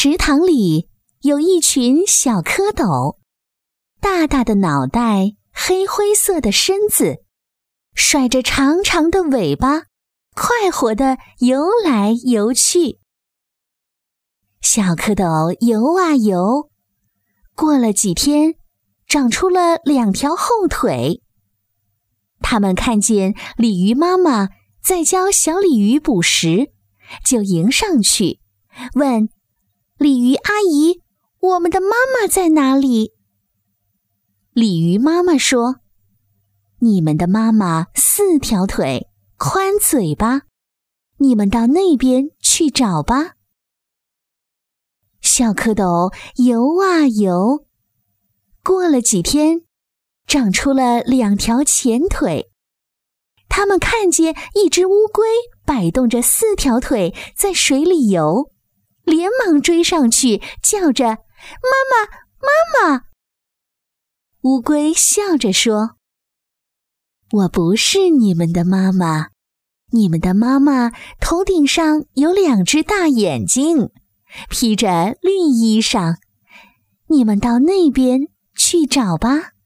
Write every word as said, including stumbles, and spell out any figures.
池塘里有一群小蝌蚪，大大的脑袋，黑灰色的身子，甩着长长的尾巴，快活地游来游去。小蝌蚪游啊游，过了几天，长出了两条后腿。它们看见鲤鱼妈妈在教小鲤鱼捕食，就迎上去，问鲤鱼阿姨，我们的妈妈在哪里？鲤鱼妈妈说，你们的妈妈四条腿，宽嘴巴，你们到那边去找吧。小蝌蚪游啊游，过了几天，长出了两条前腿。它们看见一只乌龟摆动着四条腿在水里游，连忙追上去，叫着妈妈妈妈。乌龟笑着说，我不是你们的妈妈，你们的妈妈头顶上有两只大眼睛，披着绿衣裳，你们到那边去找吧。